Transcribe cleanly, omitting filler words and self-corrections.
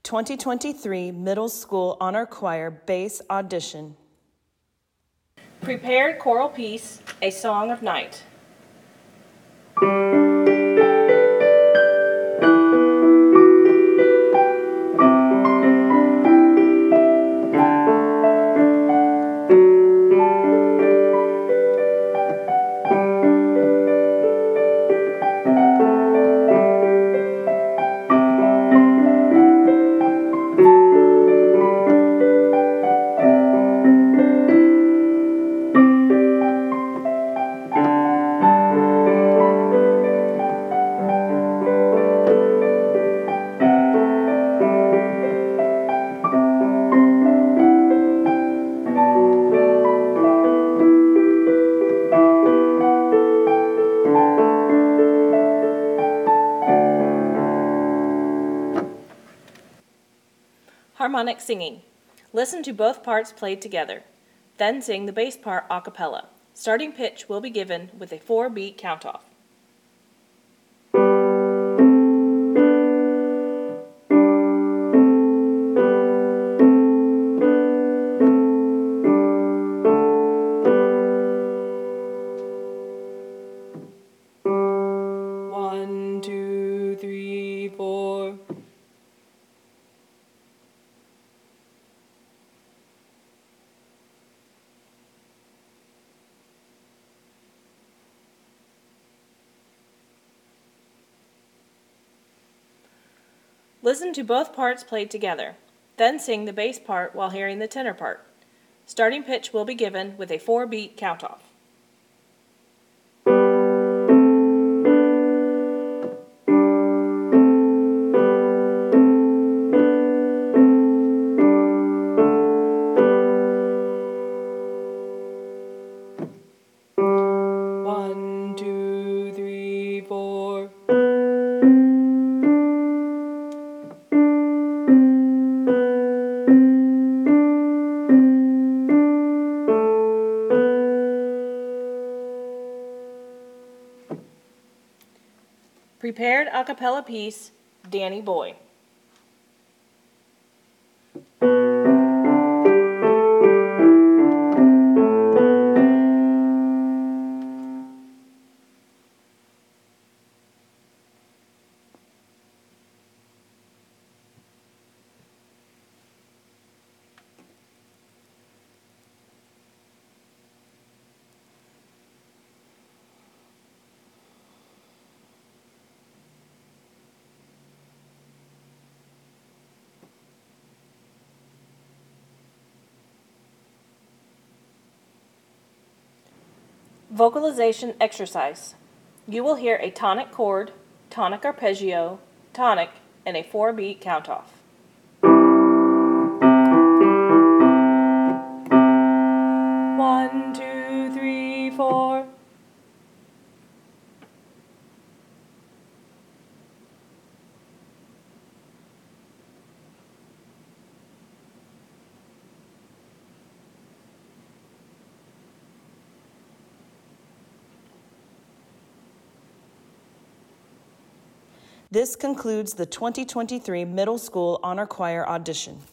2023 Middle School Honor Choir Bass Audition. Prepared choral piece, A Song of Night. Harmonic singing. Listen to both parts played together. Then sing the bass part a cappella. Starting pitch will be given with a 4-beat count-off. One, two, three, four. Listen to both parts played together. Then sing the bass part while hearing the tenor part. Starting pitch will be given with a 4-beat count-off. One, two, three, four. Prepared a cappella piece, Danny Boy. Vocalization exercise. You will hear a tonic chord, tonic arpeggio, tonic, and a 4-beat count-off. One, two, three, four. This concludes the 2023 Middle School Honor Choir audition.